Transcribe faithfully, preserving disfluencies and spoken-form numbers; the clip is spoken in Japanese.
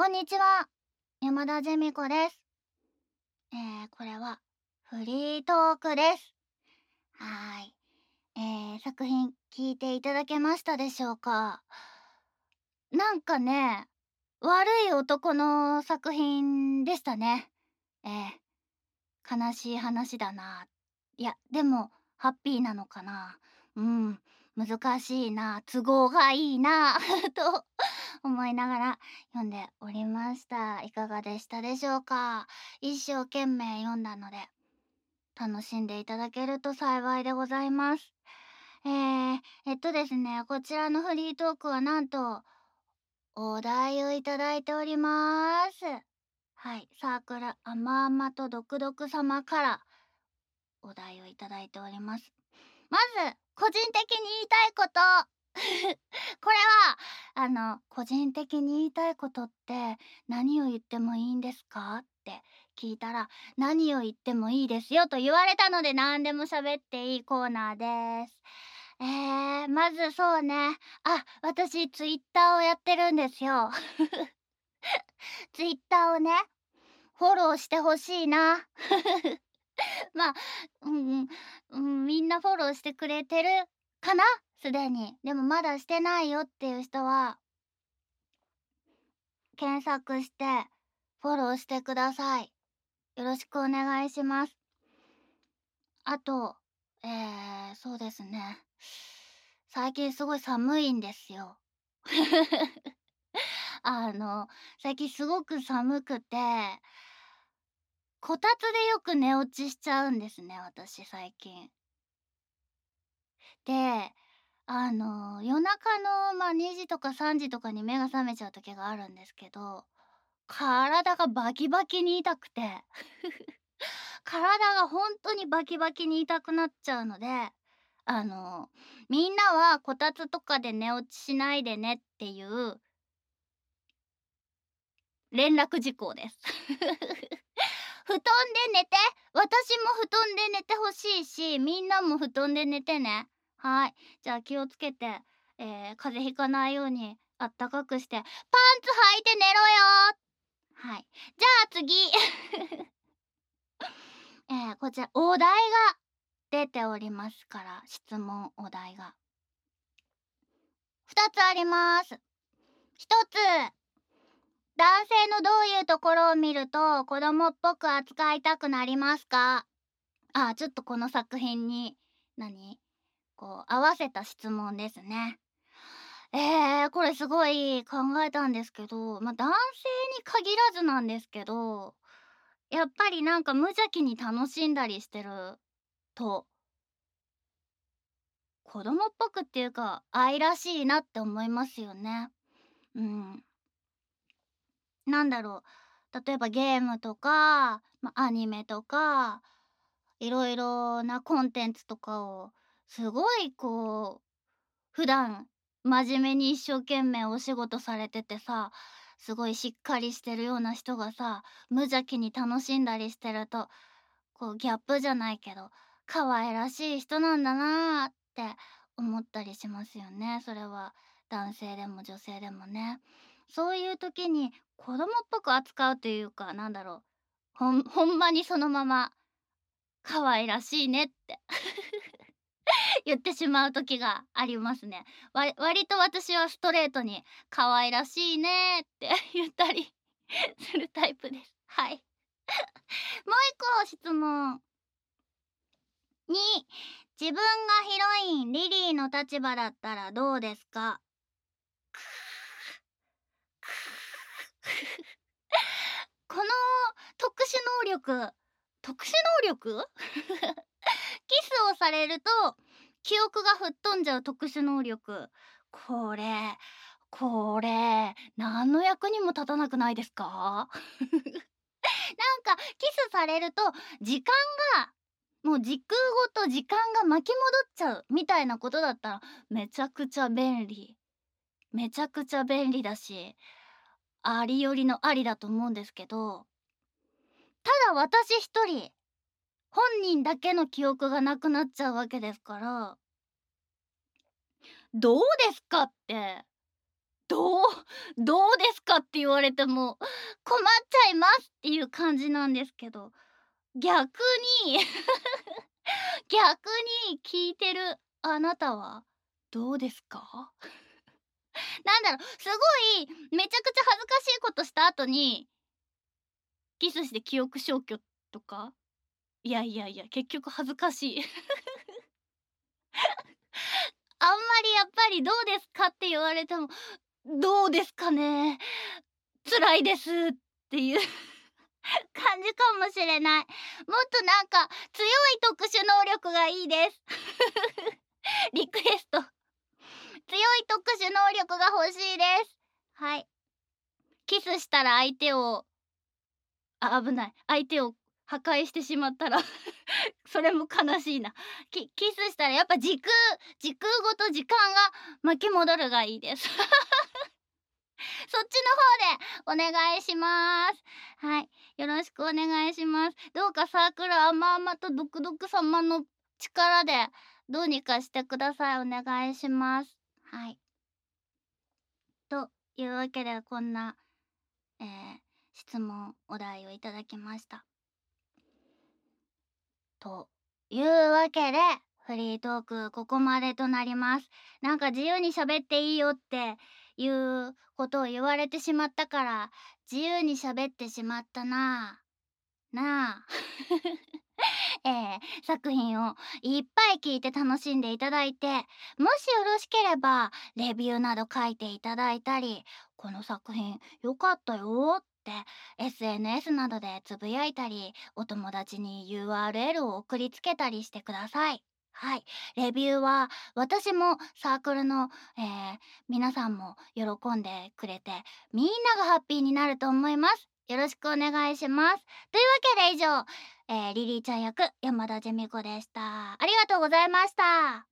こんにちは、山田ジェミコです。えー、これはフリートークです。はーい。えー、作品聞いていただけましたでしょうか？なんかね、悪い男の作品でしたね。えー、悲しい話だな。いや、でも、ハッピーなのかな。うん、難しいな、都合がいいな、と思いながら読んでおりました。いかがでしたでしょうか？一生懸命読んだので、楽しんでいただけると幸いでございます。えー、えっとですね、こちらのフリートークはなんと、お題をいただいております。はい、サークルあまあまと毒毒様からお題をいただいております。まず、個人的に言いたいこと。これは、あの、個人的に言いたいことって何を言ってもいいんですかって聞いたら、何を言ってもいいですよと言われたので何でも喋っていいコーナーです。えー、まずそうね。あ、私ツイッターをやってるんですよ。ツイッターをね、フォローしてほしいな。まあ、うんうん、うん、みんなフォローしてくれてるかなすでに。でもまだしてないよっていう人は、検索してフォローしてください。よろしくお願いします。あと、えー、そうですね。最近すごい寒いんですよ。あの、最近すごく寒くて、こたつでよく寝落ちしちゃうんですね、私最近。で、あの、夜中の、ま、にじとかさんじとかに目が覚めちゃう時があるんですけど、体がバキバキに痛くて体がほんとにバキバキに痛くなっちゃうので、あの、みんなはこたつとかで寝落ちしないでねっていう連絡事項です。布団で寝て、私も布団で寝てほしいし、みんなも布団で寝てね。はい。じゃあ気をつけて、えー、風邪ひかないようにあったかくして、パンツ履いて寝ろよ。はい。じゃあ次。えー、こちら、お題が出ておりますから、質問、お題が。ふたつあります。ひとつ、男性のどういうところを見ると子供っぽく扱いたくなりますか？あ、ちょっとこの作品に、何こう、合わせた質問ですね。えー、これすごい考えたんですけど、ま、男性に限らずなんですけど、やっぱりなんか無邪気に楽しんだりしてると、子供っぽくっていうか、愛らしいなって思いますよね。うん。なんだろう、例えばゲームとか、ま、アニメとか、いろいろなコンテンツとかをすごいこう、普段真面目に一生懸命お仕事されててさ、すごいしっかりしてるような人がさ、無邪気に楽しんだりしてると、こうギャップじゃないけど、可愛らしい人なんだなって思ったりしますよね。それは男性でも女性でもね。そういう時に子供っぽく扱うというか、なんだろう、ほんほんまにそのまま可愛らしいねって言ってしまう時がありますね。わ割と私はストレートに可愛らしいねって言ったりするタイプです。はい。もう一個質問。に、自分がヒロインリリーの立場だったらどうですか？この特殊能力、特殊能力キスをされると記憶が吹っ飛んじゃう特殊能力。これ、これ、何の役にも立たなくないですか？なんかキスされると時間がもう時空ごと時間が巻き戻っちゃうみたいなことだったらめちゃくちゃ便利。めちゃくちゃ便利だし、ありよりのありだと思うんですけど、ただ私一人、本人だけの記憶がなくなっちゃうわけですから、どうですかって、どうどうですかって言われても困っちゃいますっていう感じなんですけど、逆に逆に聞いてるあなたはどうですか？なんだろう、すごいめちゃくちゃ恥ずかしいことした後に、キスして記憶消去とか？いやいやいや、結局恥ずかしい。あんまりやっぱり「どうですか？」って言われても「どうですかね、辛いです」っていう感じかもしれない。もっとなんか強い特殊能力がいいです。リクエスト。強い特殊能力が欲しいです。はい。キスしたら相手をあ、危ない。相手を破壊してしまったらそれも悲しいな。キキスしたらやっぱ時空時空ごと時間が巻き戻るがいいです。そっちの方でお願いします。はい、よろしくお願いします。どうかサークルあまあまとドクドク様の力でどうにかしてください。お願いします。はい。というわけでこんな、えー、質問お題をいただきました。というわけでフリートークここまでとなります。なんか自由に喋っていいよっていうことを言われてしまったから自由に喋ってしまったなあなあえー、作品をいっぱい聞いて楽しんでいただいて、もしよろしければレビューなど書いていただいたり、この作品良かったよって エスエヌエス などでつぶやいたり、お友達に ユーアールエル を送りつけたりしてください。はい。レビューは私もサークルの、えー皆さんも喜んでくれてみんながハッピーになると思います。よろしくお願いします。というわけで以上、えーリリーちゃん役山田ジェミ子でした。ありがとうございました。